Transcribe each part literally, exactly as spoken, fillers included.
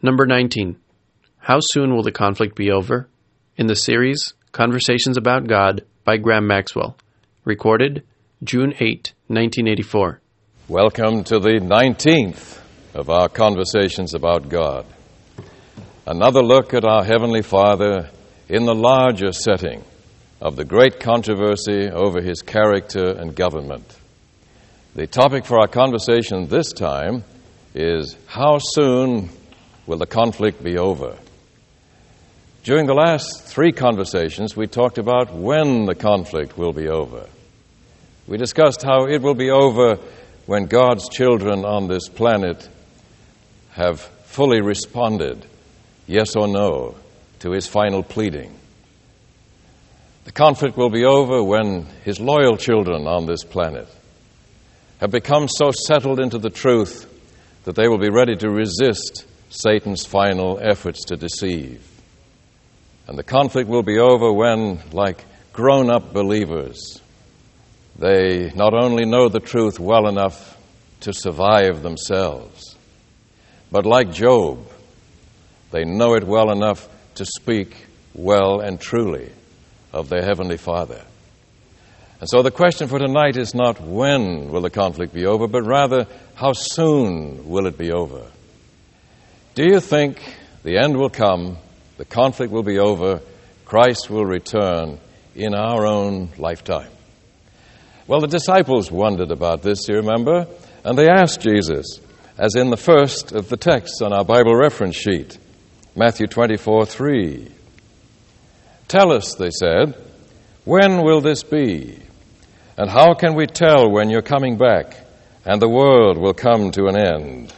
Number nineteen. How soon will the conflict be over? In the series, Conversations About God by Graham Maxwell. Recorded June eighth, nineteen eighty-four. Welcome to the nineteenth of our Conversations About God. Another look at our Heavenly Father in the larger setting of the great controversy over His character and government. The topic for our conversation this time is, how soon will the conflict be over? During the last three conversations, we talked about when the conflict will be over. We discussed how it will be over when God's children on this planet have fully responded, yes or no, to His final pleading. The conflict will be over when His loyal children on this planet have become so settled into the truth that they will be ready to resist Satan's final efforts to deceive. And the conflict will be over when, like grown-up believers, they not only know the truth well enough to survive themselves, but like Job, they know it well enough to speak well and truly of their Heavenly Father. And so the question for tonight is not when will the conflict be over, but rather how soon will it be over? Do you think the end will come, the conflict will be over, Christ will return in our own lifetime? Well, the disciples wondered about this, you remember, and they asked Jesus, as in the first of the texts on our Bible reference sheet, Matthew twenty-four three. Tell us, they said, when will this be? And how can we tell when you're coming back and the world will come to an end?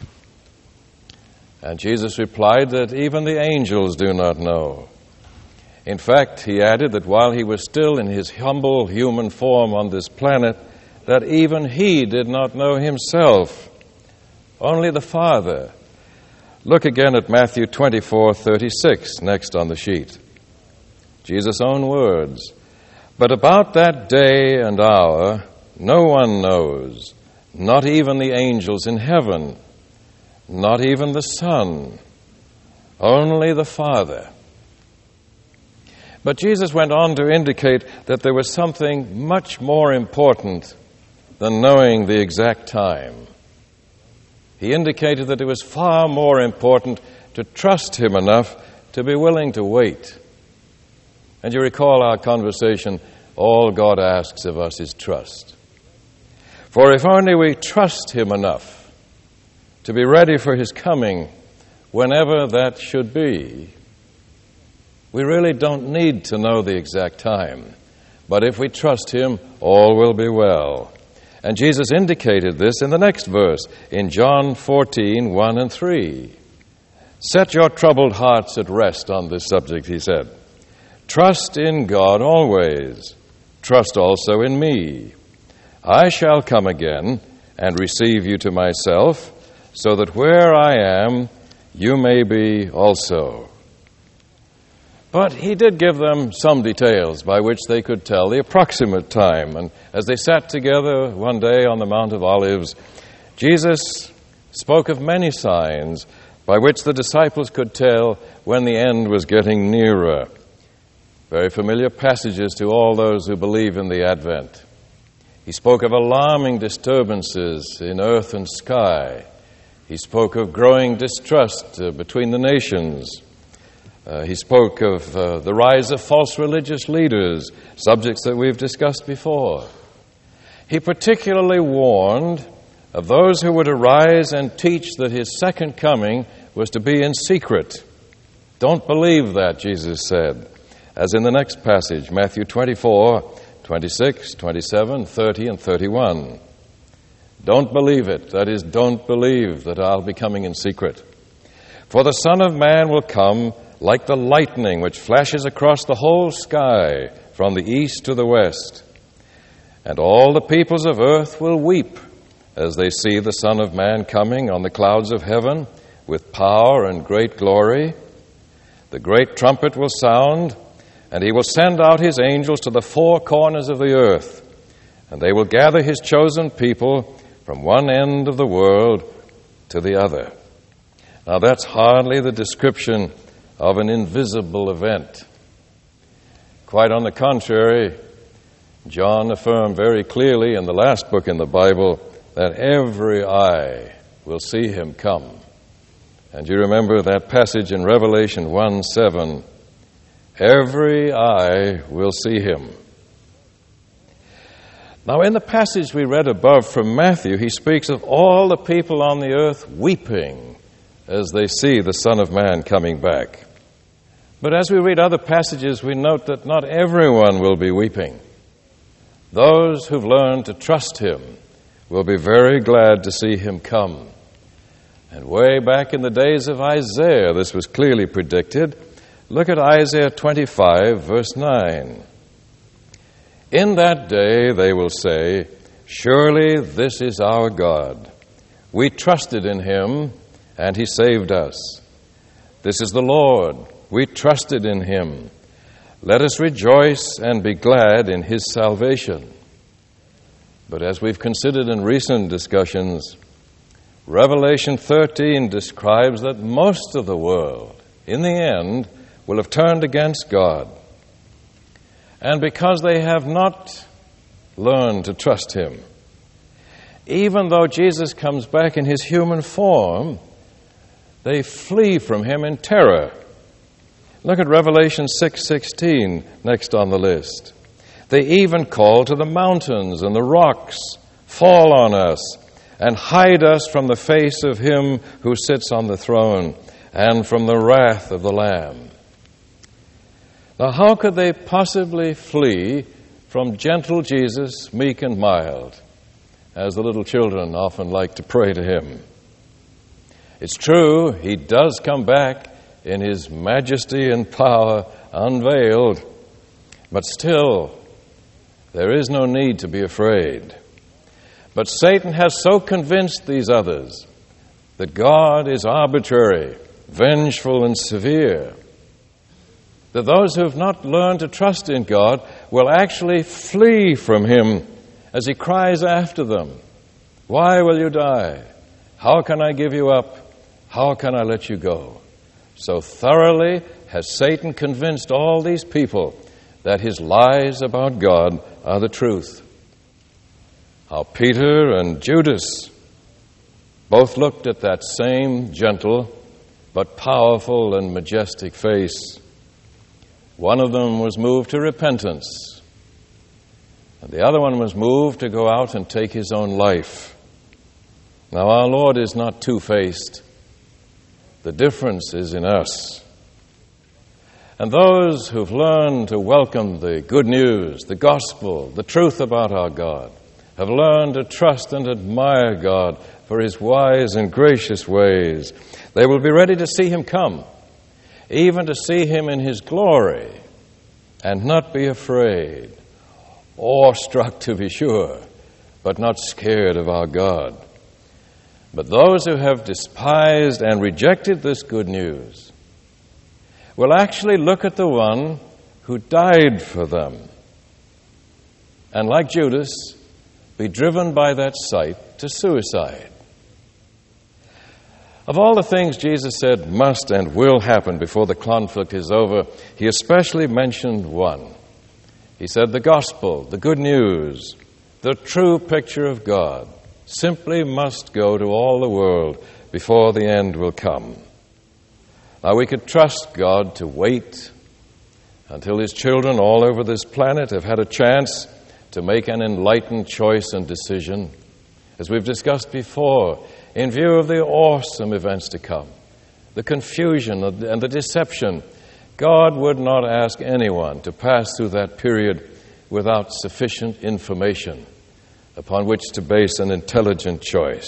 And Jesus replied that even the angels do not know. In fact, he added that while he was still in his humble human form on this planet, that even he did not know himself, only the Father. Look again at Matthew twenty-four thirty-six, next on the sheet. Jesus' own words. But about that day and hour, no one knows, not even the angels in heaven, not even the Son, only the Father. But Jesus went on to indicate that there was something much more important than knowing the exact time. He indicated that it was far more important to trust Him enough to be willing to wait. And you recall our conversation, all God asks of us is trust. For if only we trust Him enough to be ready for His coming, whenever that should be, we really don't need to know the exact time. But if we trust Him, all will be well. And Jesus indicated this in the next verse, in John fourteen one and three. Set your troubled hearts at rest on this subject, He said. Trust in God always. Trust also in me. I shall come again and receive you to myself, so that where I am, you may be also. But he did give them some details by which they could tell the approximate time. And as they sat together one day on the Mount of Olives, Jesus spoke of many signs by which the disciples could tell when the end was getting nearer. Very familiar passages to all those who believe in the Advent. He spoke of alarming disturbances in earth and sky. He spoke of growing distrust uh, between the nations. Uh, he spoke of uh, the rise of false religious leaders, subjects that we've discussed before. He particularly warned of those who would arise and teach that His second coming was to be in secret. Don't believe that, Jesus said, as in the next passage, Matthew twenty-four, twenty-six, twenty-seven, thirty, and thirty-one. Don't believe it. That is, don't believe that I'll be coming in secret. For the Son of Man will come like the lightning which flashes across the whole sky from the east to the west. And all the peoples of earth will weep as they see the Son of Man coming on the clouds of heaven with power and great glory. The great trumpet will sound, and He will send out His angels to the four corners of the earth, and they will gather His chosen people from one end of the world to the other. Now, that's hardly the description of an invisible event. Quite on the contrary, John affirmed very clearly in the last book in the Bible that every eye will see him come. And you remember that passage in Revelation one seven, every eye will see him. Now, in the passage we read above from Matthew, he speaks of all the people on the earth weeping as they see the Son of Man coming back. But as we read other passages, we note that not everyone will be weeping. Those who've learned to trust him will be very glad to see him come. And way back in the days of Isaiah, this was clearly predicted. Look at Isaiah twenty-five, verse nine. In that day they will say, surely this is our God. We trusted in him, and he saved us. This is the Lord. We trusted in him. Let us rejoice and be glad in his salvation. But as we've considered in recent discussions, Revelation thirteen describes that most of the world, in the end, will have turned against God. And because they have not learned to trust him, even though Jesus comes back in his human form, they flee from him in terror. Look at Revelation six sixteen, next on the list. They even call to the mountains and the rocks, fall on us and hide us from the face of him who sits on the throne and from the wrath of the Lamb. Now, how could they possibly flee from gentle Jesus, meek and mild, as the little children often like to pray to him? It's true, he does come back in his majesty and power unveiled, but still, there is no need to be afraid. But Satan has so convinced these others that God is arbitrary, vengeful, and severe, that those who have not learned to trust in God will actually flee from him as he cries after them, why will you die? How can I give you up? How can I let you go? So thoroughly has Satan convinced all these people that his lies about God are the truth. How Peter and Judas both looked at that same gentle but powerful and majestic face. One of them was moved to repentance, and the other one was moved to go out and take his own life. Now, our Lord is not two-faced. The difference is in us. And those who've learned to welcome the good news, the gospel, the truth about our God, have learned to trust and admire God for his wise and gracious ways. They will be ready to see him come, even to see him in his glory, and not be afraid, awestruck to be sure, but not scared of our God. But those who have despised and rejected this good news will actually look at the one who died for them, and like Judas, be driven by that sight to suicide. Of all the things Jesus said must and will happen before the conflict is over, he especially mentioned one. He said the gospel, the good news, the true picture of God, simply must go to all the world before the end will come. Now, we could trust God to wait until his children all over this planet have had a chance to make an enlightened choice and decision. As we've discussed before, in view of the awesome events to come, the confusion and the deception, God would not ask anyone to pass through that period without sufficient information upon which to base an intelligent choice.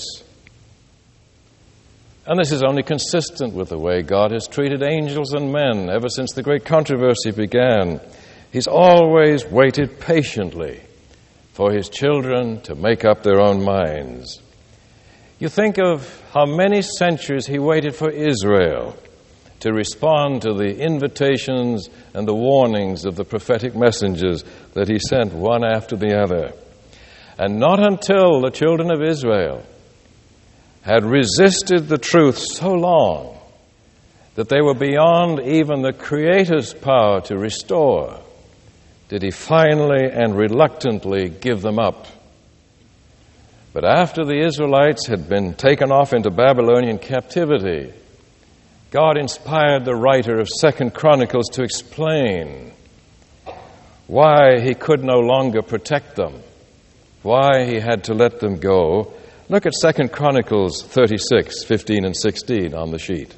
And this is only consistent with the way God has treated angels and men ever since the great controversy began. He's always waited patiently for his children to make up their own minds. You think of how many centuries he waited for Israel to respond to the invitations and the warnings of the prophetic messengers that he sent one after the other. And not until the children of Israel had resisted the truth so long that they were beyond even the Creator's power to restore, did he finally and reluctantly give them up. But after the Israelites had been taken off into Babylonian captivity, God inspired the writer of Second Chronicles to explain why he could no longer protect them, why he had to let them go. Look at Second Chronicles thirty-six, fifteen and sixteen on the sheet.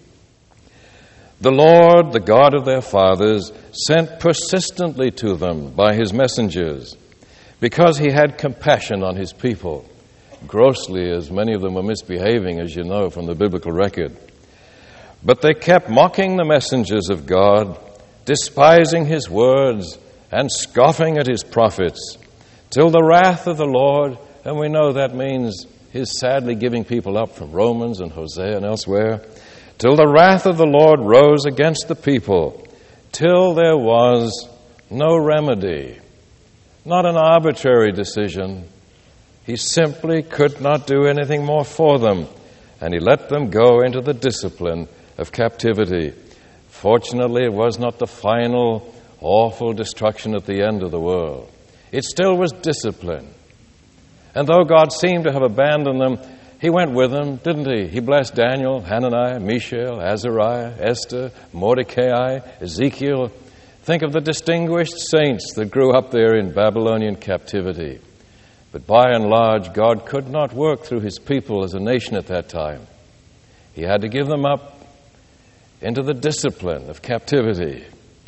The Lord, the God of their fathers, sent persistently to them by his messengers, because he had compassion on his people, grossly as many of them were misbehaving, as you know from the biblical record. But they kept mocking the messengers of God, despising his words, and scoffing at his prophets, till the wrath of the Lord, and we know that means his sadly giving people up from Romans and Hosea and elsewhere, till the wrath of the Lord rose against the people, till there was no remedy, not an arbitrary decision. He simply could not do anything more for them, and he let them go into the discipline of captivity. Fortunately, it was not the final, awful destruction at the end of the world. It still was discipline. And though God seemed to have abandoned them, he went with them, didn't he? He blessed Daniel, Hananiah, Mishael, Azariah, Esther, Mordecai, Ezekiel. Think of the distinguished saints that grew up there in Babylonian captivity. But by and large, God could not work through his people as a nation at that time. He had to give them up into the discipline of captivity.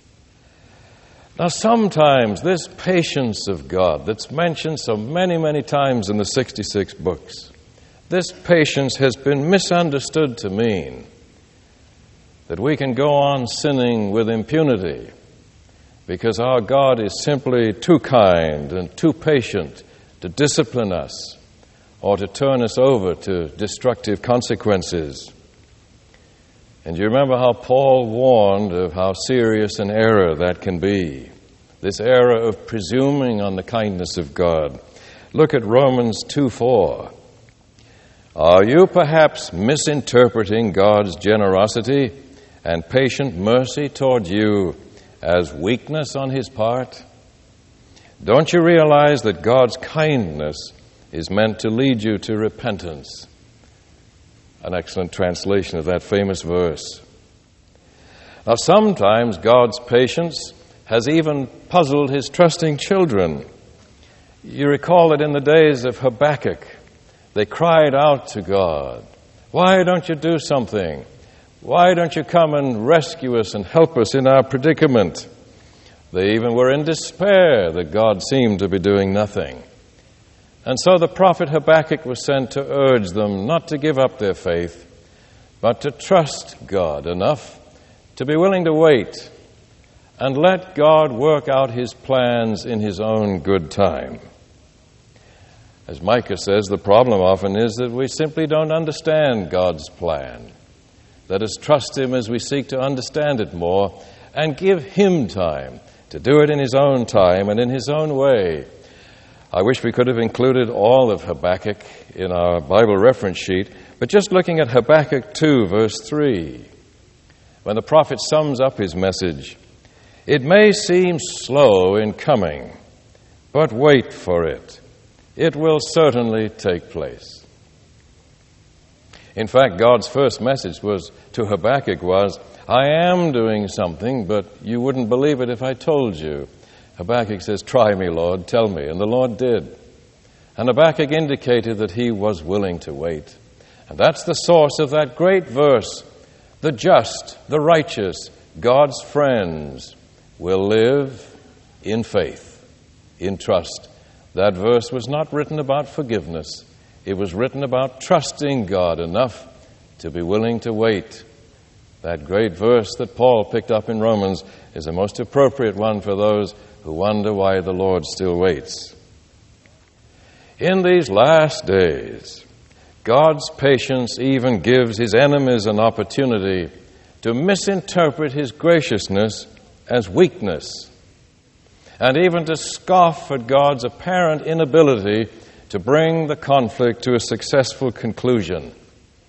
Now, sometimes this patience of God that's mentioned so many, many times in the sixty-six books, this patience has been misunderstood to mean that we can go on sinning with impunity because our God is simply too kind and too patient to discipline us or to turn us over to destructive consequences. And you remember how Paul warned of how serious an error that can be, this error of presuming on the kindness of God. Look at Romans two four. Are you perhaps misinterpreting God's generosity and patient mercy toward you as weakness on his part? Don't you realize that God's kindness is meant to lead you to repentance? An excellent translation of that famous verse. Now, sometimes God's patience has even puzzled his trusting children. You recall that in the days of Habakkuk, they cried out to God, "Why don't you do something? Why don't you come and rescue us and help us in our predicament?" They even were in despair that God seemed to be doing nothing. And so the prophet Habakkuk was sent to urge them not to give up their faith, but to trust God enough to be willing to wait and let God work out his plans in his own good time. As Micah says, the problem often is that we simply don't understand God's plan. Let us trust him as we seek to understand it more and give him time to do it in his own time and in his own way. I wish we could have included all of Habakkuk in our Bible reference sheet, but just looking at Habakkuk two, verse three, when the prophet sums up his message, "It may seem slow in coming, but wait for it. It will certainly take place." In fact, God's first message was to Habakkuk was, "I am doing something, but you wouldn't believe it if I told you." Habakkuk says, "Try me, Lord, tell me." And the Lord did. And Habakkuk indicated that he was willing to wait. And that's the source of that great verse, "The just, the righteous, God's friends will live in faith, in trust." That verse was not written about forgiveness. It was written about trusting God enough to be willing to wait. That great verse that Paul picked up in Romans is a most appropriate one for those who wonder why the Lord still waits. In these last days, God's patience even gives his enemies an opportunity to misinterpret his graciousness as weakness, and even to scoff at God's apparent inability to bring the conflict to a successful conclusion.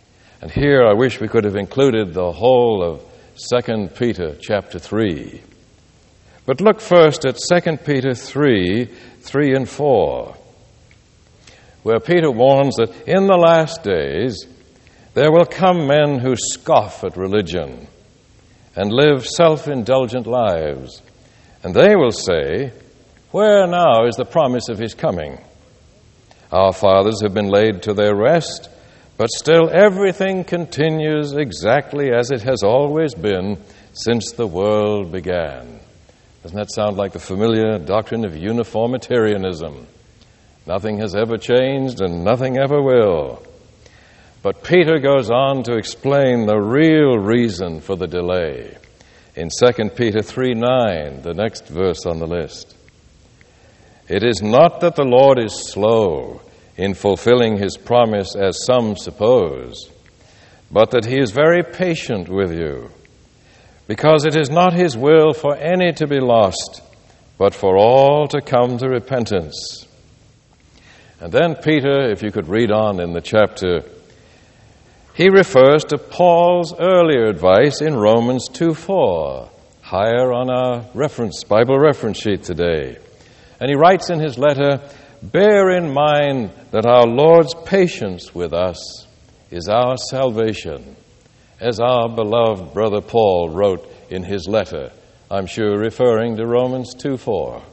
And here I wish we could have included the whole of Second Peter chapter three. But look first at Second Peter three, three and four, where Peter warns that in the last days there will come men who scoff at religion and live self-indulgent lives. And they will say, "Where now is the promise of his coming? Our fathers have been laid to their rest, but still everything continues exactly as it has always been since the world began." Doesn't that sound like the familiar doctrine of uniformitarianism? Nothing has ever changed and nothing ever will. But Peter goes on to explain the real reason for the delay in Second Peter three nine, the next verse on the list. "It is not that the Lord is slow in fulfilling his promise, as some suppose, but that he is very patient with you, because it is not his will for any to be lost, but for all to come to repentance." And then Peter, if you could read on in the chapter, he refers to Paul's earlier advice in Romans two four, higher on our reference Bible reference sheet today. And he writes in his letter, "Bear in mind that our Lord's patience with us is our salvation," as our beloved brother Paul wrote in his letter, I'm sure referring to Romans two four.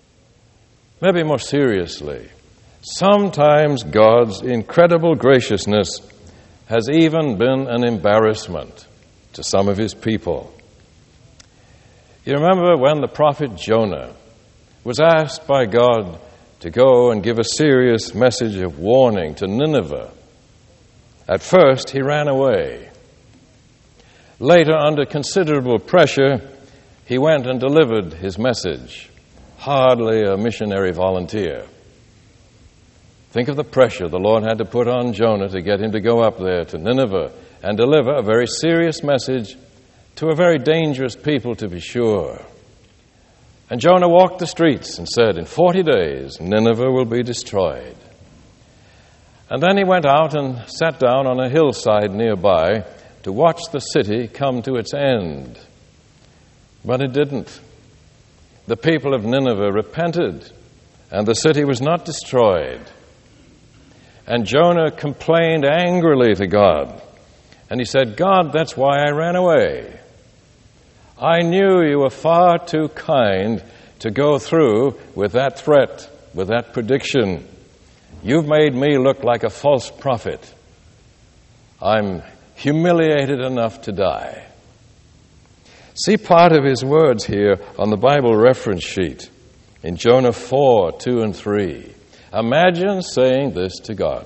Maybe more seriously, sometimes God's incredible graciousness has even been an embarrassment to some of his people. You remember when the prophet Jonah was asked by God to go and give a serious message of warning to Nineveh. At first, he ran away. Later, under considerable pressure, he went and delivered his message. Hardly a missionary volunteer. Think of the pressure the Lord had to put on Jonah to get him to go up there to Nineveh and deliver a very serious message to a very dangerous people, to be sure. And Jonah walked the streets and said, "In forty days, Nineveh will be destroyed." And then he went out and sat down on a hillside nearby to watch the city come to its end. But it didn't. The people of Nineveh repented, and the city was not destroyed. And Jonah complained angrily to God. And he said, "God, that's why I ran away. I knew you were far too kind to go through with that threat, with that prediction. You've made me look like a false prophet. I'm humiliated enough to die." See part of his words here on the Bible reference sheet in Jonah four, two and three. Imagine saying this to God.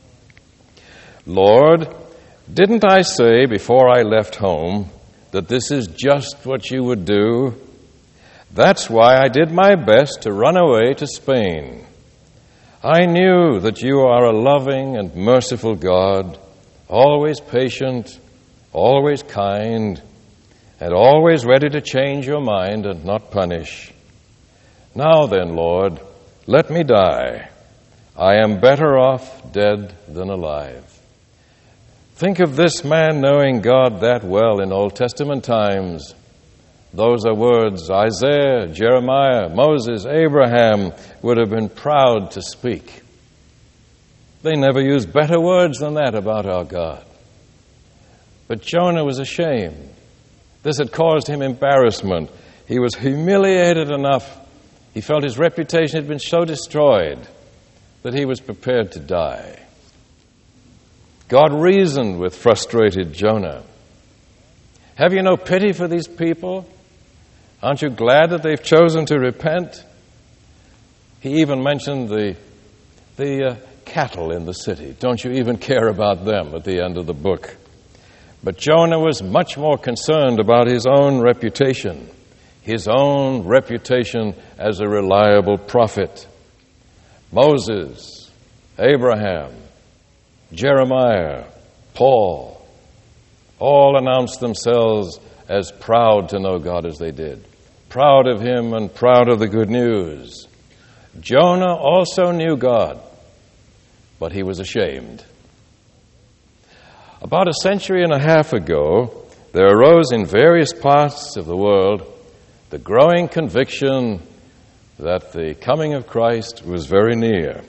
"Lord, didn't I say before I left home that this is just what you would do? That's why I did my best to run away to Spain. I knew that you are a loving and merciful God, always patient, always kind, and always ready to change your mind and not punish. Now then, Lord, let me die. I am better off dead than alive." Think of this man knowing God that well in Old Testament times. Those are words Isaiah, Jeremiah, Moses, Abraham would have been proud to speak. They never used better words than that about our God. But Jonah was ashamed. This had caused him embarrassment. He was humiliated enough. He felt his reputation had been so destroyed that he was prepared to die. God reasoned with frustrated Jonah. "Have you no pity for these people? Aren't you glad that they've chosen to repent?" He even mentioned the, the uh, cattle in the city. Don't you even care about them at the end of the book? But Jonah was much more concerned about his own reputation, his own reputation as a reliable prophet. Moses, Abraham, Jeremiah, Paul, all announced themselves as proud to know God as they did, proud of him and proud of the good news. Jonah also knew God, but he was ashamed. About a century and a half ago, there arose in various parts of the world the growing conviction that the coming of Christ was very near.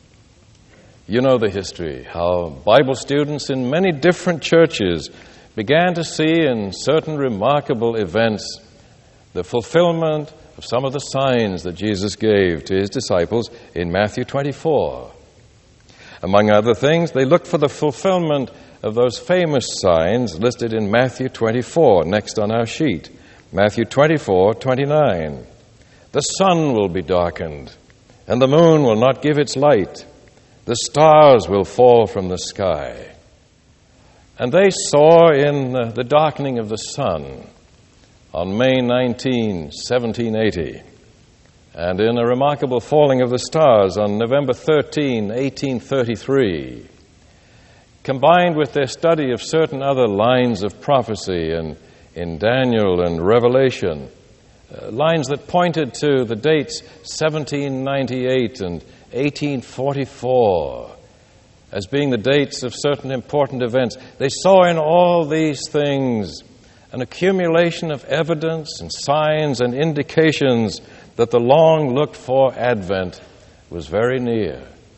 You know the history, how Bible students in many different churches began to see in certain remarkable events the fulfillment of some of the signs that Jesus gave to his disciples in Matthew twenty-four. Among other things, they looked for the fulfillment of those famous signs listed in Matthew twenty-four, next on our sheet. Matthew twenty-four, twenty-nine. The sun will be darkened, and the moon will not give its light. The stars will fall from the sky. And they saw in uh, the darkening of the sun on May nineteenth, seventeen eighty, and in a remarkable falling of the stars on November thirteenth, eighteen thirty-three, combined with their study of certain other lines of prophecy in, in Daniel and Revelation, uh, lines that pointed to the dates seventeen ninety-eight and eighteen forty-four as being the dates of certain important events. They saw in all these things an accumulation of evidence and signs and indications that the long-looked-for Advent was very near.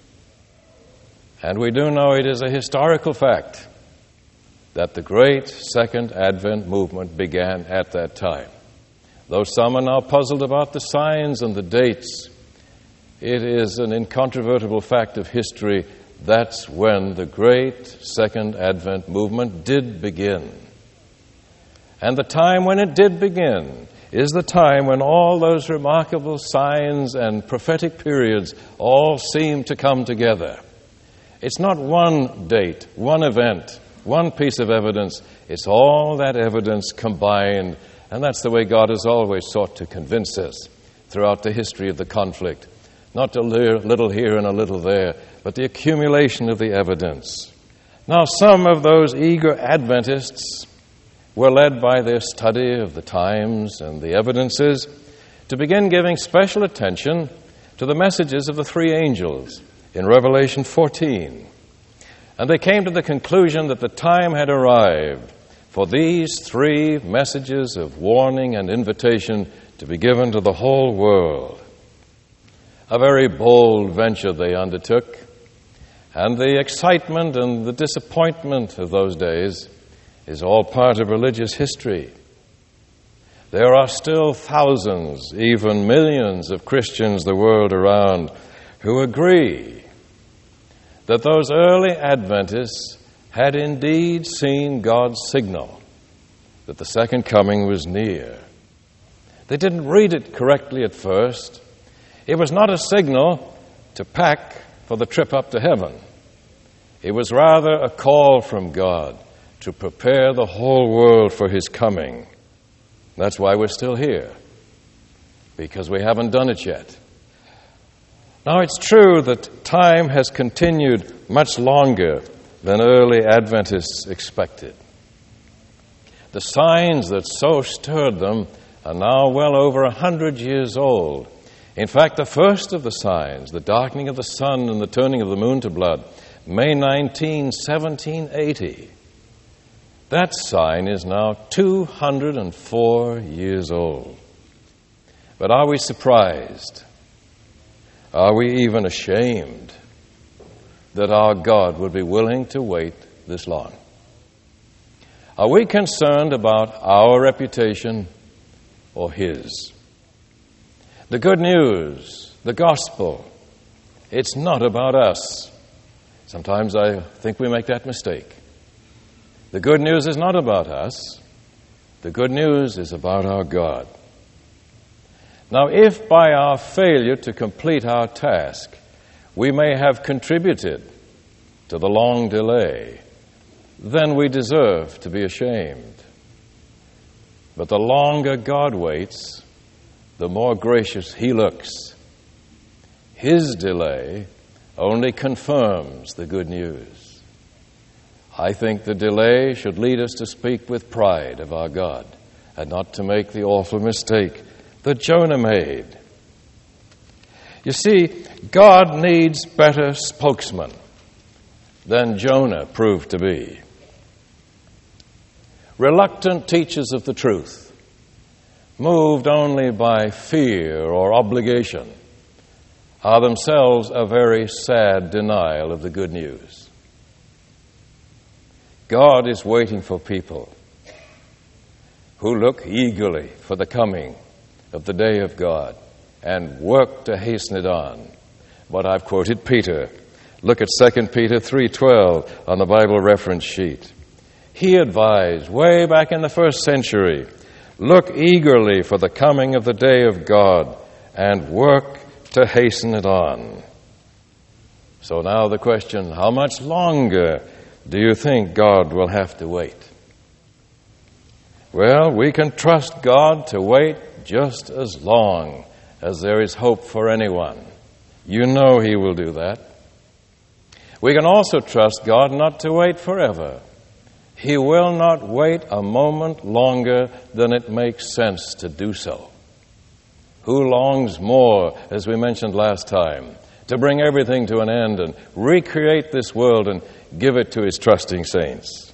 And we do know it is a historical fact that the great Second Advent movement began at that time. Though some are now puzzled about the signs and the dates, it is an incontrovertible fact of history. That's when the great Second Advent movement did begin. And the time when it did begin is the time when all those remarkable signs and prophetic periods all seem to come together. It's not one date, one event, one piece of evidence. It's all that evidence combined, and that's the way God has always sought to convince us throughout the history of the conflict. Not a little here and a little there, but the accumulation of the evidence. Now, some of those eager Adventists were led by their study of the times and the evidences to begin giving special attention to the messages of the three angels in Revelation fourteen. And they came to the conclusion that the time had arrived for these three messages of warning and invitation to be given to the whole world. A very bold venture they undertook, and the excitement and the disappointment of those days is all part of religious history. There are still thousands, even millions of Christians the world around who agree that those early Adventists had indeed seen God's signal that the second coming was near. They didn't read it correctly at first. It was not a signal to pack for the trip up to heaven. It was rather a call from God to prepare the whole world for His coming. That's why we're still here, because we haven't done it yet. Now, it's true that time has continued much longer than early Adventists expected. The signs that so stirred them are now well over a hundred years old. In fact, the first of the signs, the darkening of the sun and the turning of the moon to blood, May nineteenth, seventeen eighty, that sign is now two hundred four years old. But are we surprised? Are we even ashamed that our God would be willing to wait this long? Are we concerned about our reputation or His? The good news, the gospel, it's not about us. Sometimes I think we make that mistake. The good news is not about us. The good news is about our God. Now, if by our failure to complete our task, we may have contributed to the long delay, then we deserve to be ashamed. But the longer God waits, the more gracious He looks. His delay only confirms the good news. I think the delay should lead us to speak with pride of our God and not to make the awful mistake that Jonah made. You see, God needs better spokesmen than Jonah proved to be. reluctant teachers of the truth, moved only by fear or obligation, are themselves a very sad denial of the good news. God is waiting for people who look eagerly for the coming of the day of God and work to hasten it on. But I've quoted Peter. Look at Second Peter three twelve on the Bible reference sheet. He advised way back in the first century, look eagerly for the coming of the day of God and work to hasten it on. So now the question, how much longer do you think God will have to wait? Well, we can trust God to wait just as long as there is hope for anyone. You know He will do that. We can also trust God not to wait forever. He will not wait a moment longer than it makes sense to do so. Who longs more, as we mentioned last time, to bring everything to an end and recreate this world and give it to His trusting saints?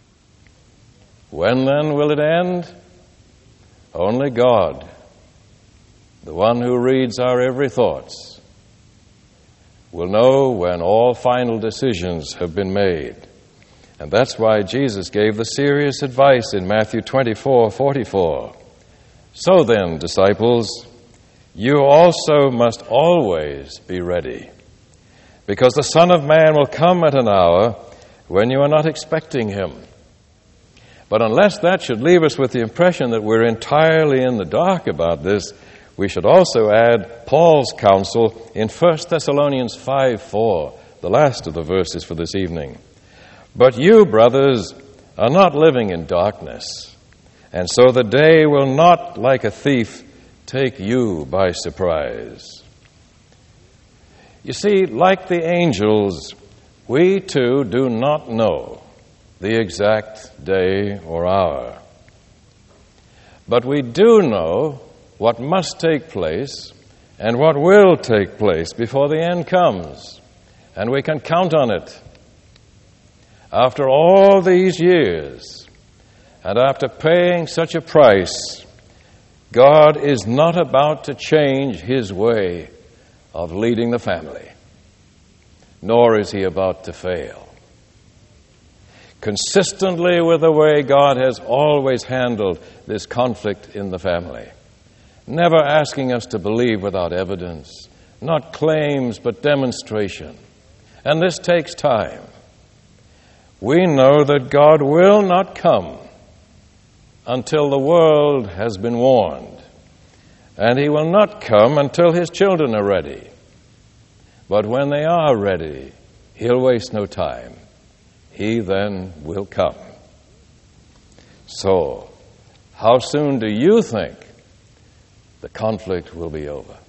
When then will it end? Only God, the one who reads our every thoughts, will know when all final decisions have been made. And that's why Jesus gave the serious advice in Matthew twenty-four forty-four. So then, disciples, you also must always be ready, because the Son of Man will come at an hour when you are not expecting Him. But unless that should leave us with the impression that we're entirely in the dark about this, we should also add Paul's counsel in First Thessalonians five four, the last of the verses for this evening. But you, brothers, are not living in darkness, and so the day will not, like a thief, take you by surprise. You see, like the angels, we too do not know the exact day or hour. But we do know what must take place and what will take place before the end comes, and we can count on it. After all these years, and after paying such a price, God is not about to change His way of leading the family, nor is He about to fail. Consistently with the way God has always handled this conflict in the family, never asking us to believe without evidence, not claims but demonstration. And this takes time. We know that God will not come until the world has been warned, and He will not come until His children are ready. But when they are ready, He'll waste no time. He then will come. So, how soon do you think the conflict will be over?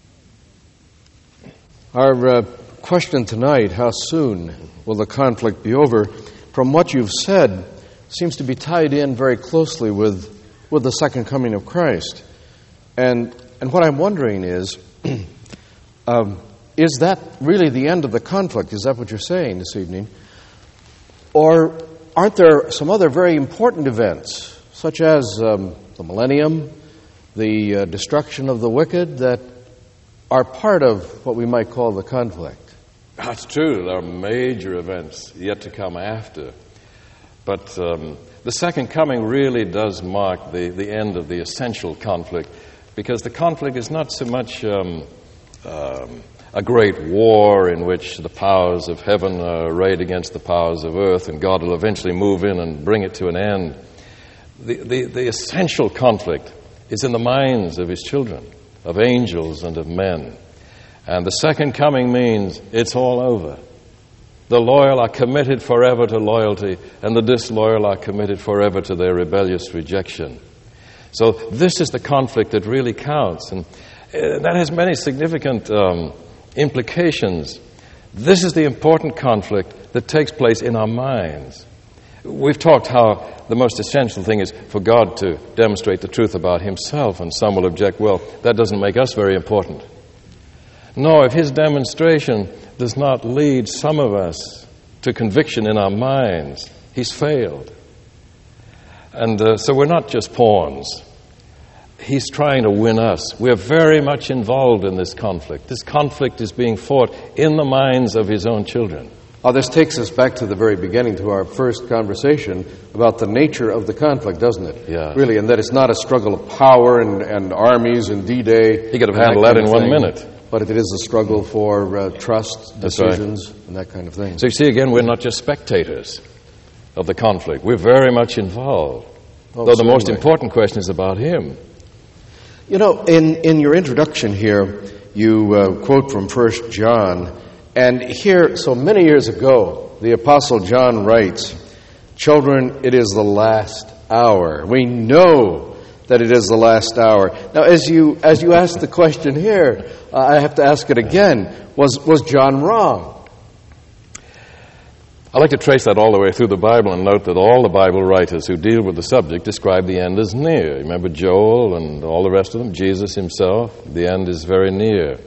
Our uh, question tonight, how soon will the conflict be over, from what you've said, seems to be tied in very closely with, with the second coming of Christ. And, and what I'm wondering is, um, is that really the end of the conflict? Is that what you're saying this evening? Or aren't there some other very important events, such as um, the millennium, the uh, destruction of the wicked, that are part of what we might call the conflict? That's true. There are major events yet to come after. But um, the second coming really does mark the, the end of the essential conflict, because the conflict is not so much um, um, a great war in which the powers of heaven are arrayed against the powers of earth, and God will eventually move in and bring it to an end. The, the, the essential conflict is in the minds of His children, of angels and of men. And the second coming means it's all over. The loyal are committed forever to loyalty, and the disloyal are committed forever to their rebellious rejection. So this is the conflict that really counts, and that has many significant um, implications. This is the important conflict that takes place in our minds. We've talked how the most essential thing is for God to demonstrate the truth about Himself, and some will object, well, that doesn't make us very important. No, if His demonstration does not lead some of us to conviction in our minds, He's failed. And uh, so we're not just pawns. He's trying to win us. We're very much involved in this conflict. This conflict is being fought in the minds of his own children. Oh, this takes us back to the very beginning, to our first conversation about the nature of the conflict, doesn't it? Yeah. Really, and that it's not a struggle of power and, and armies and D-Day. He could have handled that in one minute. But it is a struggle for uh, trust, decisions, right. and that kind of thing. So you see, again, we're not just spectators of the conflict. We're very much involved. Oh, Though the most certainly. important question is about him. You know, in, in your introduction here, you uh, quote from First John, and here, so many years ago, the Apostle John writes, "Children, it is the last hour. We know that it is the last hour." Now, as you as you ask the question here, uh, I have to ask it again. Was was John wrong? I like to trace that all the way through the Bible and note that all the Bible writers who deal with the subject describe the end as near. Remember Joel and all the rest of them, Jesus himself, the end is very near.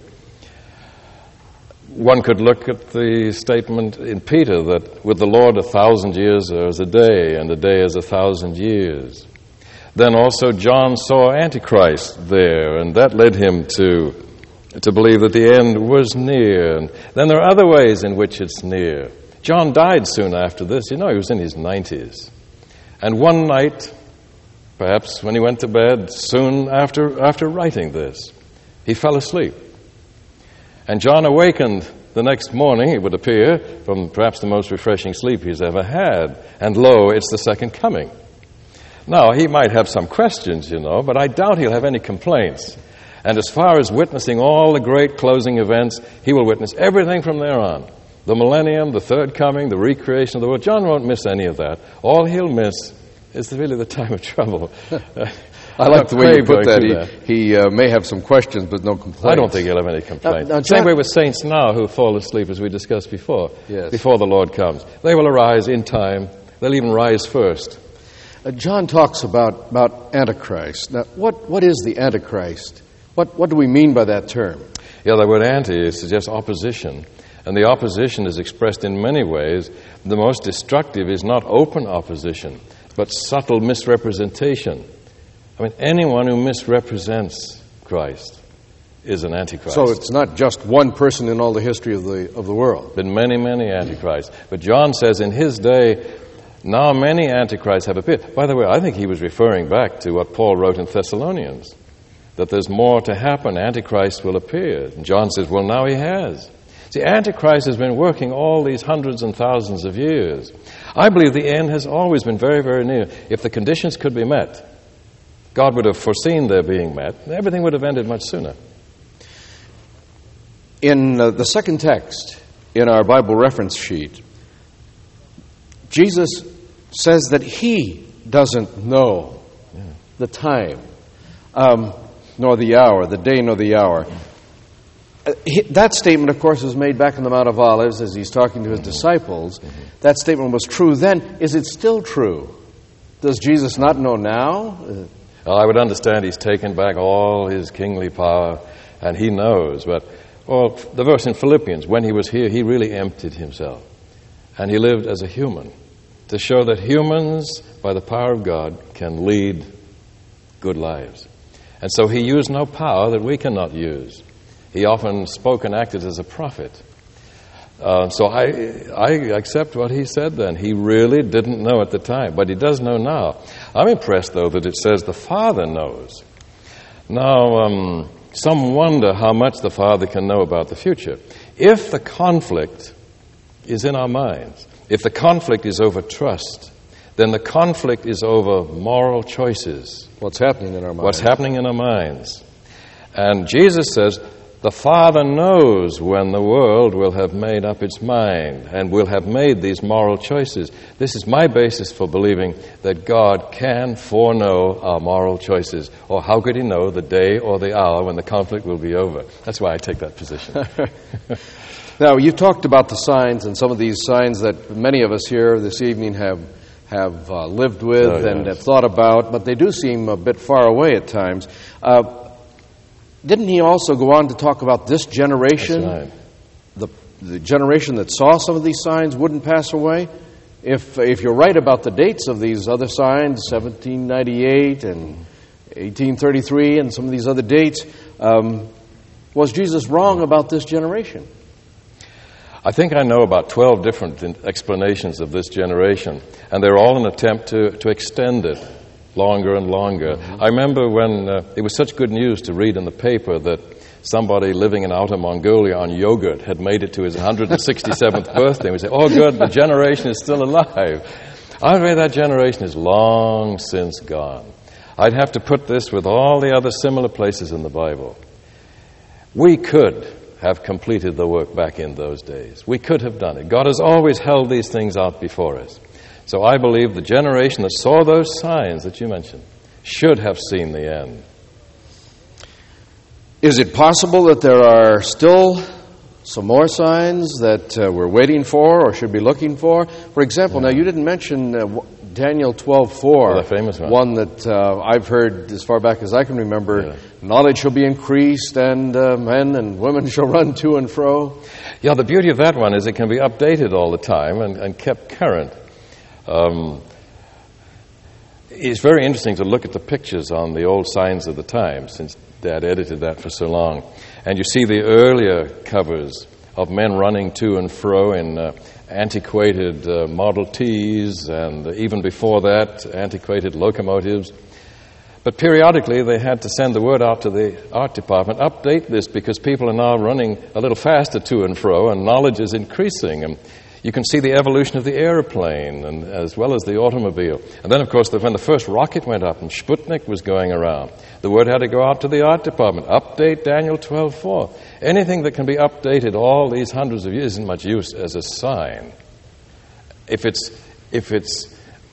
One could look at the statement in Peter that with the Lord a thousand years are as a day, and a day is a thousand years. Then also John saw Antichrist there, and that led him to, to believe that the end was near. And then there are other ways in which it's near. John died soon after this. You know, he was in his nineties. And one night, perhaps when he went to bed, soon after, after writing this, he fell asleep. And John awakened the next morning, it would appear, from perhaps the most refreshing sleep he's ever had. And lo, it's the second coming. Now, he might have some questions, you know, but I doubt he'll have any complaints. And as far as witnessing all the great closing events, he will witness everything from there on. The millennium, the third coming, the recreation of the world. John won't miss any of that. All he'll miss is really the time of trouble. I like the way you put that. He, he uh, may have some questions, but no complaints. I don't think he'll have any complaints. Now, now, Same John, way with saints now who fall asleep, as we discussed before, yes. before the Lord comes. They will arise in time. They'll even rise first. Uh, John talks about, about Antichrist. Now, what, what is the Antichrist? What, what do we mean by that term? Yeah, the word anti suggests opposition. And the opposition is expressed in many ways. The most destructive is not open opposition, but subtle misrepresentation. I mean, anyone who misrepresents Christ is an antichrist. So it's not just one person in all the history of the of the world. Been many, many antichrists. But John says in his day, now many antichrists have appeared. By the way, I think he was referring back to what Paul wrote in Thessalonians, that there's more to happen. Antichrist will appear. And John says, well, now he has. See, Antichrist has been working all these hundreds and thousands of years. I believe the end has always been very, very near. If the conditions could be met, God would have foreseen their being met, and everything would have ended much sooner. In uh, the second text in our Bible reference sheet, Jesus says that he doesn't know yeah. the time, um, nor the hour, the day nor the hour. Uh, he, that statement, of course, was made back on the Mount of Olives as he's talking to his mm-hmm. disciples. Mm-hmm. That statement was true then. Is it still true? Does Jesus not know now? Uh, well, I would understand he's taken back all his kingly power, and he knows. But, well, the verse in Philippians, when he was here, he really emptied himself. And he lived as a human, to show that humans, by the power of God, can lead good lives. And so he used no power that we cannot use. He often spoke and acted as a prophet. Uh, so I, I accept what he said then. He really didn't know at the time, but he does know now. I'm impressed, though, that it says the Father knows. Now, um, some wonder how much the Father can know about the future. If the conflict is in our minds, if the conflict is over trust, then the conflict is over moral choices. What's happening in our minds. What's happening in our minds. And Jesus says, the Father knows when the world will have made up its mind and will have made these moral choices. This is my basis for believing that God can foreknow our moral choices. Or how could he know the day or the hour when the conflict will be over? That's why I take that position. Now, you talked about the signs, and some of these signs that many of us here this evening have have uh, lived with oh, yes. and have thought about, but they do seem a bit far away at times. Uh, Didn't he also go on to talk about this generation, right. the, the generation that saw some of these signs wouldn't pass away? if if you're right about the dates of these other signs, seventeen ninety-eight and eighteen thirty-three and some of these other dates, um, was Jesus wrong about this generation? I think I know about twelve different explanations of this generation, and they're all an attempt to, to extend it longer and longer. Mm-hmm. I remember when uh, it was such good news to read in the paper that somebody living in Outer Mongolia on yogurt had made it to his one hundred sixty-seventh birthday. We say, oh good, the generation is still alive. I'd say that generation is long since gone. I'd have to put this with all the other similar places in the Bible. We could have completed the work back in those days. We could have done it. God has always held these things out before us. So I believe the generation that saw those signs that you mentioned should have seen the end. Is it possible that there are still some more signs that uh, we're waiting for or should be looking for? For example, yeah. now you didn't mention uh, Daniel twelve four, oh, the famous one, one that uh, I've heard as far back as I can remember. Yeah. Knowledge shall be increased, and uh, men and women shall run to and fro. Yeah, the beauty of that one is it can be updated all the time and, and kept current. Um, it's very interesting to look at the pictures on the old signs of the times, since Dad edited that for so long. And you see the earlier covers of men running to and fro in uh, antiquated uh, Model Ts, and uh, even before that, antiquated locomotives. But periodically they had to send the word out to the art department, update this because people are now running a little faster to and fro and knowledge is increasing. And you can see the evolution of the airplane and as well as the automobile. And then, of course, when the first rocket went up and Sputnik was going around, the word had to go out to the art department, update Daniel twelve four. Anything that can be updated all these hundreds of years isn't much use as a sign. If it's, if it's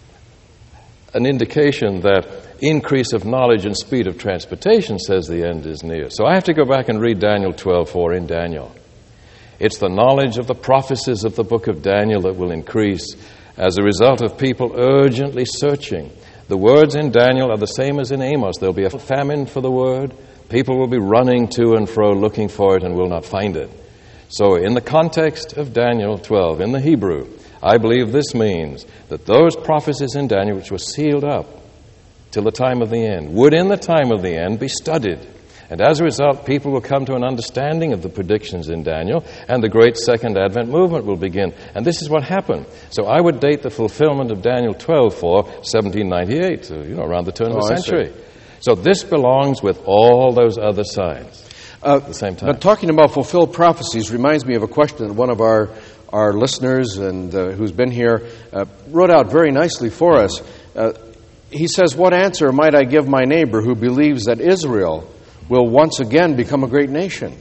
an indication that increase of knowledge and speed of transportation says the end is near. So I have to go back and read Daniel twelve four in Daniel. It's the knowledge of the prophecies of the book of Daniel that will increase as a result of people urgently searching. The words in Daniel are the same as in Amos. There'll be a famine for the word. People will be running to and fro looking for it and will not find it. So in the context of Daniel twelve, in the Hebrew, I believe this means that those prophecies in Daniel which were sealed up till the time of the end would in the time of the end be studied. And as a result, people will come to an understanding of the predictions in Daniel, and the great Second Advent movement will begin. And this is what happened. So I would date the fulfillment of Daniel twelve four, seventeen ninety-eight, so, you know, around the turn of oh, the century. So this belongs with all those other signs uh, at the same time. But talking about fulfilled prophecies reminds me of a question that one of our, our listeners and uh, who's been here uh, wrote out very nicely for us. Uh, he says, what answer might I give my neighbor who believes that Israel will once again become a great nation?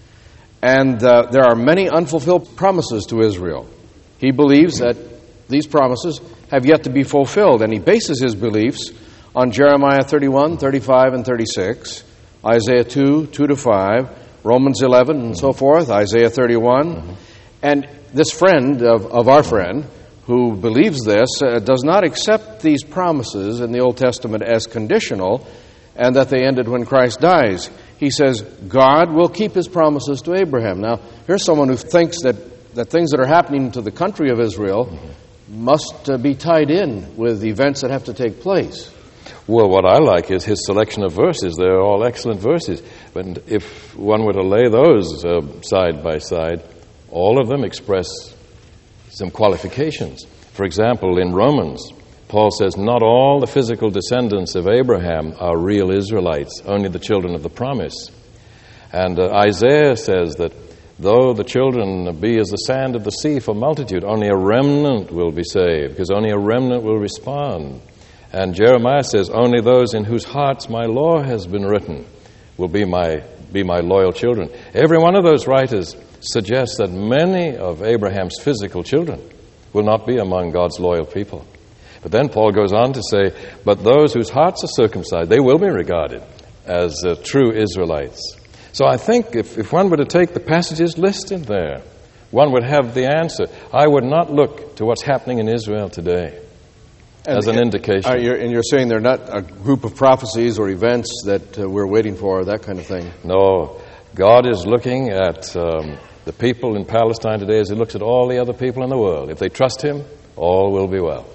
And uh, there are many unfulfilled promises to Israel. He believes that these promises have yet to be fulfilled, and he bases his beliefs on Jeremiah thirty-one, thirty-five, and thirty-six, Isaiah two, two to five, Romans eleven, and mm-hmm. so forth, Isaiah thirty-one. Mm-hmm. And this friend of, of our friend who believes this uh, does not accept these promises in the Old Testament as conditional, and that they ended when Christ dies. He says, God will keep his promises to Abraham. Now, here's someone who thinks that, that things that are happening to the country of Israel mm-hmm. must uh, be tied in with events that have to take place. Well, what I like is his selection of verses. They're all excellent verses. But if one were to lay those uh, side by side, all of them express some qualifications. For example, in Romans, Paul says, not all the physical descendants of Abraham are real Israelites, only the children of the promise. And uh, Isaiah says that though the children be as the sand of the sea for multitude, only a remnant will be saved, because only a remnant will respond. And Jeremiah says, only those in whose hearts my law has been written will be my, be my loyal children. Every one of those writers suggests that many of Abraham's physical children will not be among God's loyal people. But then Paul goes on to say, but those whose hearts are circumcised, they will be regarded as uh, true Israelites. So I think if, if one were to take the passages listed there, one would have the answer. I would not look to what's happening in Israel today and, as an indication. Uh, you're, and you're saying they're not a group of prophecies or events that uh, we're waiting for, or that kind of thing? No. God is looking at um, the people in Palestine today as he looks at all the other people in the world. If they trust him, all will be well.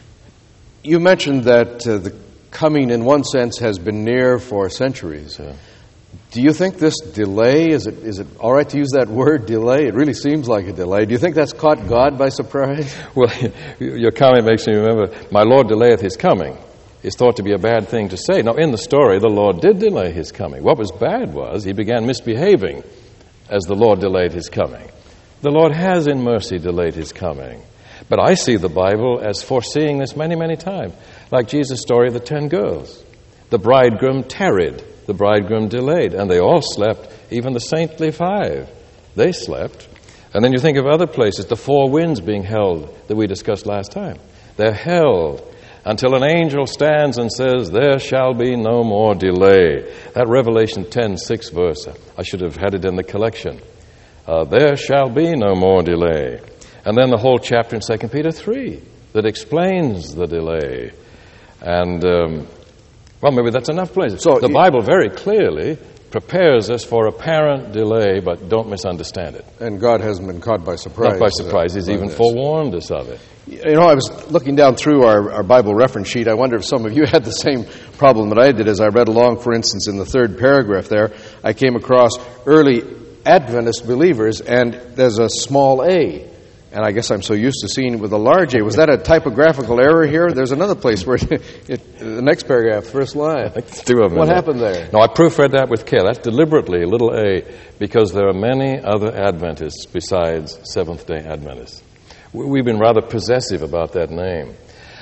You mentioned that uh, the coming, in one sense, has been near for centuries. Yeah. Do you think this delay, is it is it all right to use that word, delay? It really seems like a delay. Do you think that's caught God by surprise? Well, your comment makes me remember, my Lord delayeth his coming is thought to be a bad thing to say. Now, in the story, the Lord did delay his coming. What was bad was he began misbehaving as the Lord delayed his coming. The Lord has in mercy delayed his coming. But I see the Bible as foreseeing this many, many times. Like Jesus' story of the ten girls. The bridegroom tarried, the bridegroom delayed, and they all slept, even the saintly five. They slept. And then you think of other places, the four winds being held that we discussed last time. They're held until an angel stands and says, there shall be no more delay. That Revelation ten six verse, I should have had it in the collection. Uh, there shall be no more delay. And then the whole chapter in Second Peter three that explains the delay. And, um, well, maybe that's enough places. So the Bible very clearly prepares us for apparent delay, but don't misunderstand it. And God hasn't been caught by surprise. Not by surprise. He's even this. forewarned us of it. You know, I was looking down through our, our Bible reference sheet. I wonder if some of you had the same problem that I did as I read along. For instance, in the third paragraph there, I came across early Adventist believers, and there's a small a. And I guess I'm so used to seeing it with a large A. Was that a typographical error here? There's another place where it, it, the next paragraph, first line. Two of them. What happened there? No, I proofread that with care. That's deliberately a little a, because there are many other Adventists besides Seventh-day Adventists. We've been rather possessive about that name.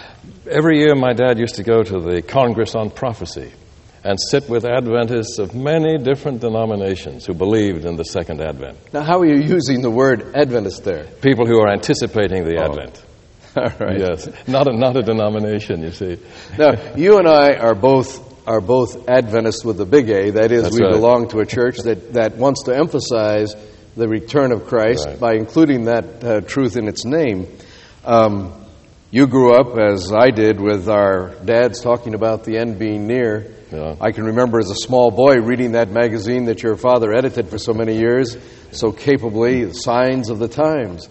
Every year my dad used to go to the Congress on Prophecy and sit with Adventists of many different denominations who believed in the second advent. Now, how are you using the word Adventist there? People who are anticipating the oh. advent. All right. Yes, not a, not a denomination, you see. Now, you and I are both are both Adventists with the big A. That is, That's we right. belong to a church that, that wants to emphasize the return of Christ right. by including that uh, truth in its name. Um, you grew up, as I did, with our dads talking about the end being near. Yeah. I can remember as a small boy reading that magazine that your father edited for so many years, so capably, Signs of the Times.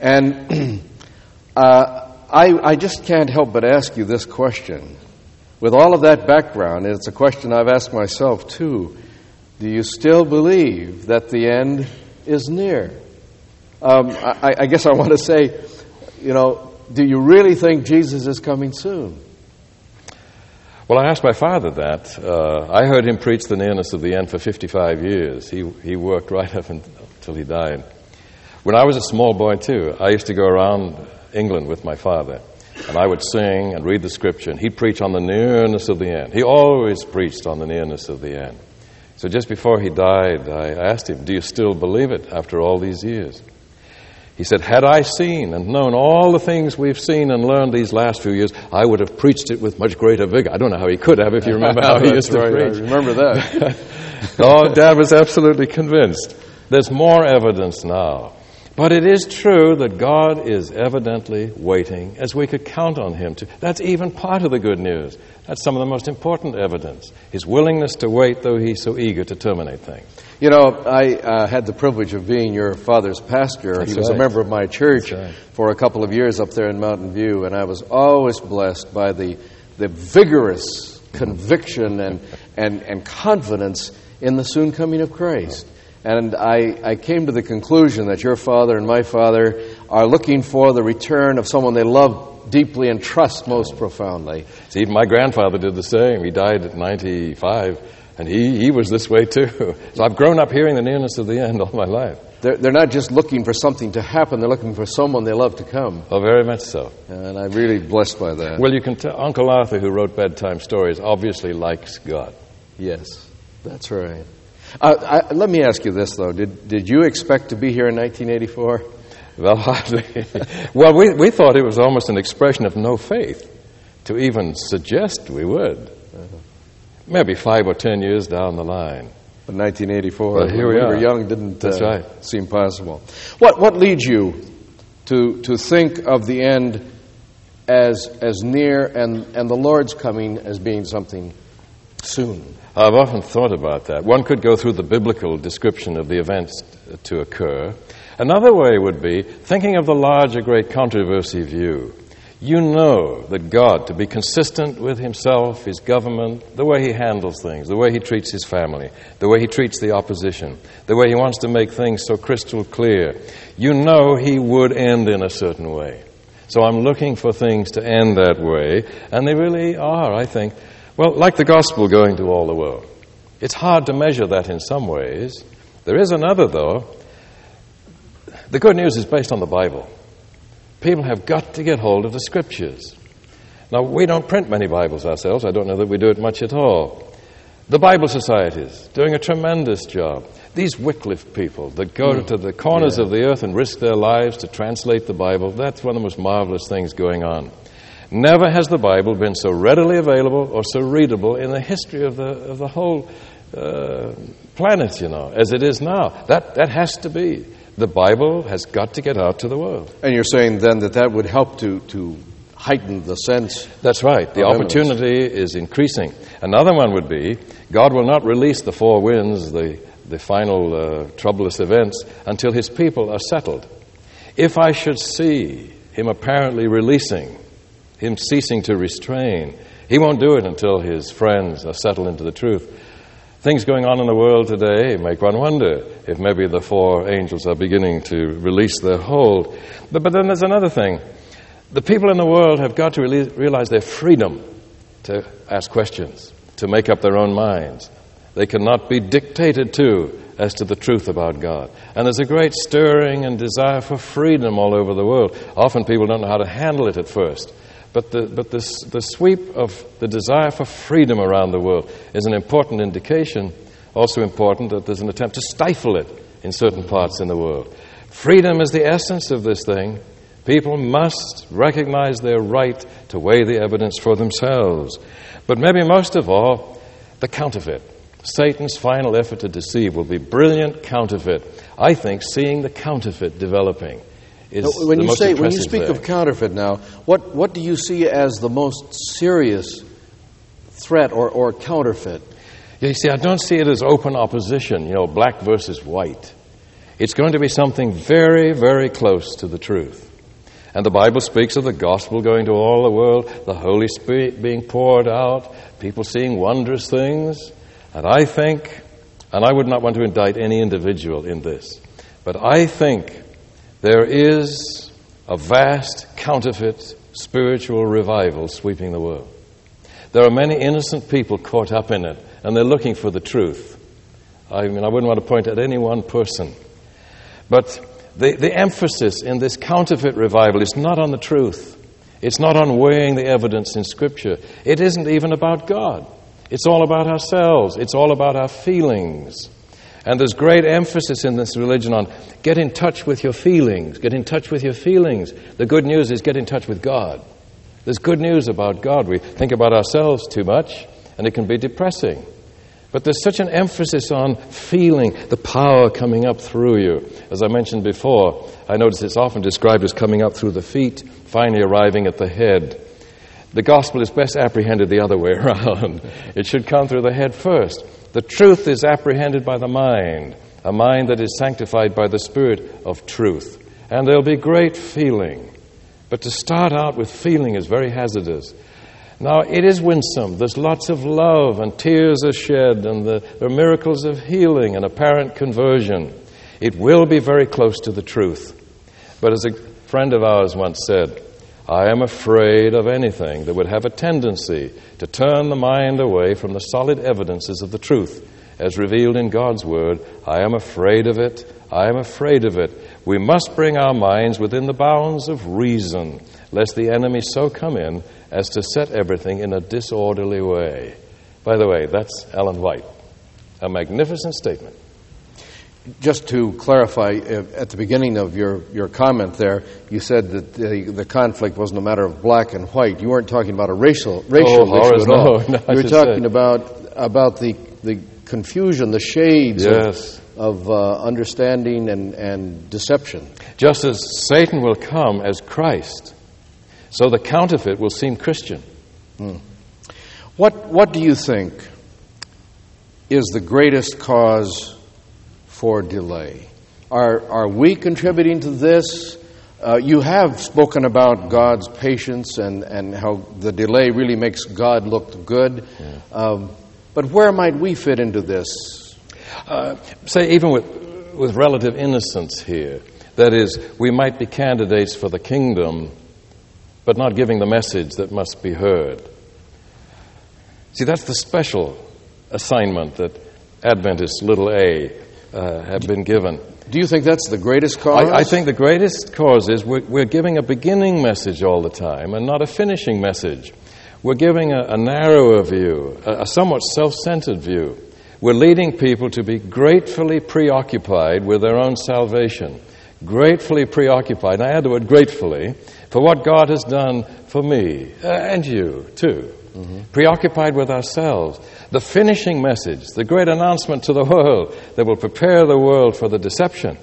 And uh, I, I just can't help but ask you this question. With all of that background, and it's a question I've asked myself too, do you still believe that the end is near? Um, I, I guess I want to say, you know, do you really think Jesus is coming soon? Well, I asked my father that. Uh, I heard him preach the nearness of the end for fifty-five years. He he worked right up until he died. When I was a small boy, too, I used to go around England with my father, and I would sing and read the Scripture, and he'd preach on the nearness of the end. He always preached on the nearness of the end. So just before he died, I asked him, do you still believe it after all these years? He said, had I seen and known all the things we've seen and learned these last few years, I would have preached it with much greater vigor. I don't know how he could have, if you remember how he used to right, preach. I remember that. Oh, Dad was absolutely convinced. There's more evidence now. But it is true that God is evidently waiting, as we could count on him to. That's even part of the good news. That's some of the most important evidence. His willingness to wait, though he's so eager to terminate things. You know, I uh, had the privilege of being your father's pastor. That's he was right. a member of my church right. for a couple of years up there in Mountain View, and I was always blessed by the the vigorous conviction and, and, and confidence in the soon coming of Christ. And I, I came to the conclusion that your father and my father are looking for the return of someone they love deeply and trust most profoundly. See, even my grandfather did the same. He died at ninety-five, and he, he was this way too. So I've grown up hearing the nearness of the end all my life. They're, they're not just looking for something to happen, they're looking for someone they love to come. Oh, very much so. And I'm really blessed by that. Well, you can tell Uncle Arthur, who wrote bedtime stories, obviously likes God. Yes, that's right. Uh, I, let me ask you this, though. Did did you expect to be here in nineteen eighty-four? Well, hardly. Well, we, we thought it was almost an expression of no faith to even suggest we would. Uh-huh. Maybe five or ten years down the line. But nineteen eighty-four, well, here when we, we are. were young, didn't That's uh, right. seem possible. What what leads you to to think of the end as as near and, and the Lord's coming as being something Soon. I've often thought about that. One could go through the biblical description of the events to occur. Another way would be thinking of the larger great controversy view. You know that God, to be consistent with himself, his government, the way he handles things, the way he treats his family, the way he treats the opposition, the way he wants to make things so crystal clear, you know he would end in a certain way. So I'm looking for things to end that way, and they really are, I think. Well, like the gospel going to all the world. It's hard to measure that in some ways. There is another, though. The good news is based on the Bible. People have got to get hold of the Scriptures. Now, we don't print many Bibles ourselves. I don't know that we do it much at all. The Bible societies doing a tremendous job. These Wycliffe people that go mm. to the corners yeah. of the earth and risk their lives to translate the Bible, that's one of the most marvelous things going on. Never has the Bible been so readily available or so readable in the history of the of the whole uh, planet, you know, as it is now. That that has to be. The Bible has got to get out to the world. And you're saying then that that would help to, to heighten the sense. That's right. The opportunity is increasing. Another one would be, God will not release the four winds, the, the final uh, troublous events, until his people are settled. If I should see him apparently releasing, him ceasing to restrain, he won't do it until his friends are settled into the truth. Things going on in the world today make one wonder if maybe the four angels are beginning to release their hold. But, but then there's another thing. The people in the world have got to really realize their freedom to ask questions, to make up their own minds. They cannot be dictated to as to the truth about God. And there's a great stirring and desire for freedom all over the world. Often people don't know how to handle it at first. But the but the, the sweep of the desire for freedom around the world is an important indication, also important that there's an attempt to stifle it in certain parts in the world. Freedom is the essence of this thing. People must recognize their right to weigh the evidence for themselves. But maybe most of all, the counterfeit. Satan's final effort to deceive will be brilliant counterfeit. I think seeing the counterfeit developing is when the you most say when you impressive speak thing. of counterfeit now, what what do you see as the most serious threat or, or counterfeit? You see, I don't see it as open opposition, you know, black versus white. It's going to be something very, very close to the truth. And the Bible speaks of the gospel going to all the world, the Holy Spirit being poured out, people seeing wondrous things. And I think, and I would not want to indict any individual in this, but I think there is a vast counterfeit spiritual revival sweeping the world. There are many innocent people caught up in it, and they're looking for the truth. I mean, I wouldn't want to point at any one person. But the, the emphasis in this counterfeit revival is not on the truth. It's not on weighing the evidence in Scripture. It isn't even about God. It's all about ourselves. It's all about our feelings. And there's great emphasis in this religion on get in touch with your feelings, get in touch with your feelings. The good news is get in touch with God. There's good news about God. We think about ourselves too much, and it can be depressing. But there's such an emphasis on feeling the power coming up through you. As I mentioned before, I notice it's often described as coming up through the feet, finally arriving at the head. The gospel is best apprehended the other way around. It should come through the head first. The truth is apprehended by the mind, a mind that is sanctified by the Spirit of truth. And there'll be great feeling. But to start out with feeling is very hazardous. Now, it is winsome. There's lots of love, and tears are shed, and the, there are miracles of healing and apparent conversion. It will be very close to the truth. But as a friend of ours once said, I am afraid of anything that would have a tendency to turn the mind away from the solid evidences of the truth as revealed in God's Word. I am afraid of it. I am afraid of it. We must bring our minds within the bounds of reason, lest the enemy so come in as to set everything in a disorderly way. By the way, that's Ellen White. A magnificent statement. Just to clarify, at the beginning of your, your comment there, you said that the, the conflict wasn't a matter of black and white. You weren't talking about a racial racial oh, issue at all. No, no, you were talking say. about about the the confusion, the shades yes. of, of uh, understanding and, and deception. Just as Satan will come as Christ, so the counterfeit will seem Christian. Hmm. What what do you think is the greatest cause for delay? Are, are we contributing to this? Uh, you have spoken about God's patience and, and how the delay really makes God look good. Yeah. Um, but where might we fit into this? Uh, say, even with, with relative innocence here, that is, we might be candidates for the kingdom, but not giving the message that must be heard. See, that's the special assignment that Adventists, little a, uh, have been given. Do you think that's the greatest cause? I, I think the greatest cause is we're, we're giving a beginning message all the time and not a finishing message. We're giving a, a narrower view, a, a somewhat self-centered view. We're leading people to be gratefully preoccupied with their own salvation. Gratefully preoccupied, and I add the word gratefully, for what God has done for me, uh, and you too. Mm-hmm. Preoccupied with ourselves. The finishing message, the great announcement to the world that will prepare the world for the deception,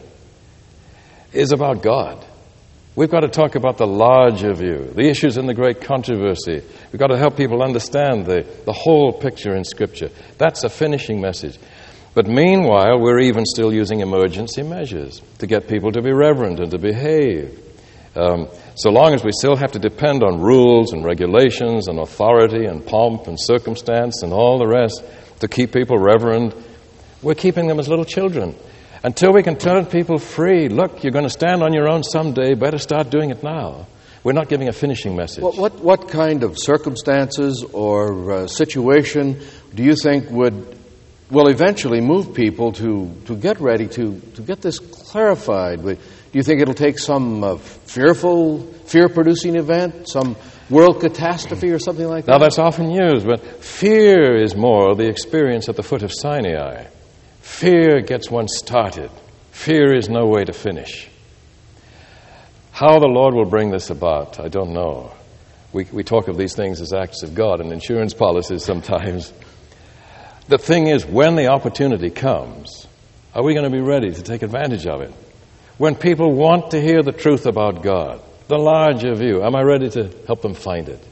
is about God. We've got to talk about the larger view, the issues in the great controversy. We've got to help people understand the, the whole picture in Scripture. That's a finishing message. But meanwhile, we're even still using emergency measures to get people to be reverent and to behave. Um, so long as we still have to depend on rules and regulations and authority and pomp and circumstance and all the rest to keep people reverent, we're keeping them as little children. Until we can turn people free, look, you're going to stand on your own someday, better start doing it now. We're not giving a finishing message. What, what, what kind of circumstances or uh, situation do you think would will eventually move people to, to get ready to, to get this clarified? Do you think it'll take some uh, fearful, fear-producing event, some world catastrophe or something like that? Now, that's often used, but fear is more the experience at the foot of Sinai. Fear gets one started. Fear is no way to finish. How the Lord will bring this about, I don't know. We, we talk of these things as acts of God and insurance policies sometimes. The thing is, when the opportunity comes, are we going to be ready to take advantage of it? When people want to hear the truth about God, the larger view, am I ready to help them find it?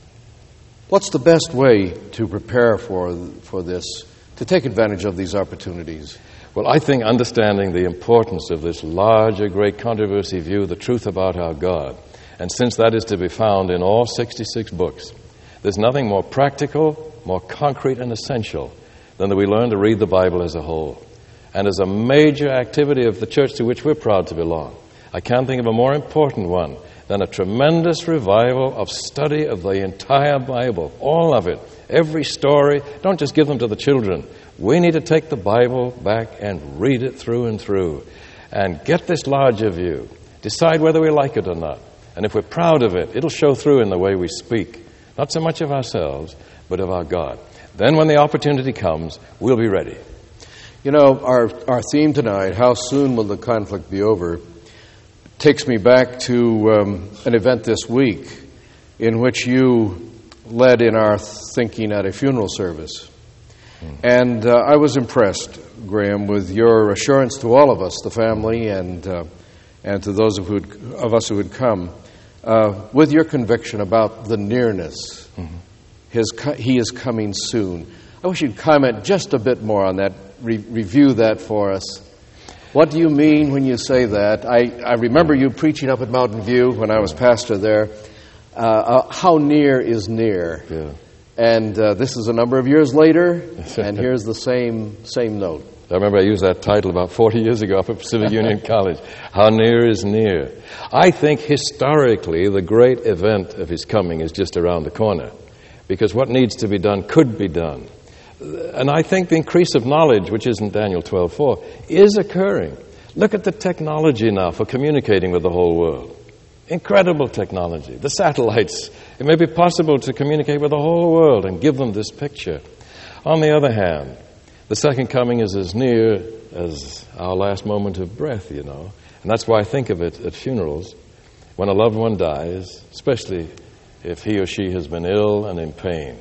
What's the best way to prepare for for this, to take advantage of these opportunities? Well, I think understanding the importance of this larger, great controversy view, the truth about our God, and since that is to be found in all sixty-six books, there's nothing more practical, more concrete and essential than that we learn to read the Bible as a whole. And as a major activity of the church to which we're proud to belong, I can't think of a more important one than a tremendous revival of study of the entire Bible, all of it, every story. Don't just give them to the children. We need to take the Bible back and read it through and through and get this larger view, decide whether we like it or not. And if we're proud of it, it'll show through in the way we speak, not so much of ourselves, but of our God. Then when the opportunity comes, we'll be ready. You know, our, our theme tonight, how soon will the conflict be over, takes me back to um, an event this week in which you led in our thinking at a funeral service. Mm. And uh, I was impressed, Graham, with your assurance to all of us, the family, and uh, and to those of, who of us who had come, uh, with your conviction about the nearness. Mm-hmm. His, he is coming soon. I wish you'd comment just a bit more on that, re- review that for us. What do you mean when you say that? I, I remember you preaching up at Mountain View when I was pastor there. Uh, uh, how near is near? Yeah. And uh, this is a number of years later, and here's the same same note. I remember I used that title about forty years ago up at Pacific Union College. How near is near? I think historically the great event of his coming is just around the corner, because what needs to be done could be done. And I think the increase of knowledge, which isn't Daniel twelve four, is occurring. Look at the technology now for communicating with the whole world. Incredible technology. The satellites. It may be possible to communicate with the whole world and give them this picture. On the other hand, the second coming is as near as our last moment of breath, you know. And that's why I think of it at funerals. When a loved one dies, especially if he or she has been ill and in pain,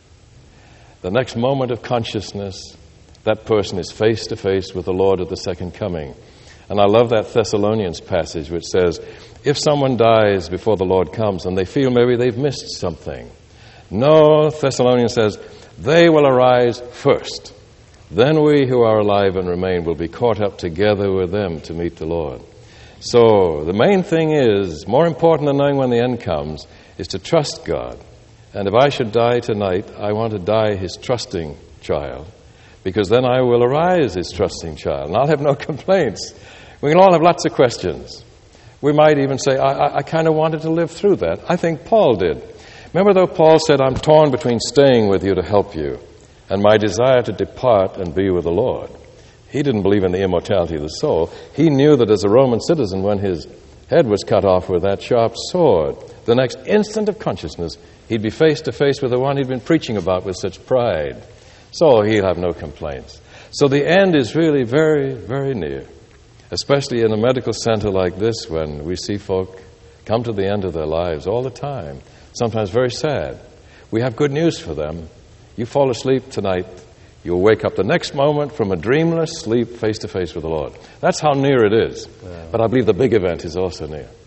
the next moment of consciousness, that person is face to face with the Lord at the second coming. And I love that Thessalonians passage which says, if someone dies before the Lord comes and they feel maybe they've missed something, no, Thessalonians says, they will arise first. then we who are alive and remain will be caught up together with them to meet the Lord. So the main thing is, more important than knowing when the end comes, is to trust God. And if I should die tonight, I want to die his trusting child, because then I will arise his trusting child, and I'll have no complaints. We can all have lots of questions. We might even say, I, I, I kind of wanted to live through that. I think Paul did. Remember, though, Paul said, I'm torn between staying with you to help you and my desire to depart and be with the Lord. He didn't believe in the immortality of the soul. He knew that as a Roman citizen, when his head was cut off with that sharp sword, the next instant of consciousness, he'd be face to face with the one he'd been preaching about with such pride. So he'll have no complaints. So the end is really very, very near, especially in a medical center like this, when we see folk come to the end of their lives all the time, sometimes very sad. We have good news for them. You fall asleep tonight, you'll wake up the next moment from a dreamless sleep face to face with the Lord. That's how near it is. Yeah. But I believe the big event is also near.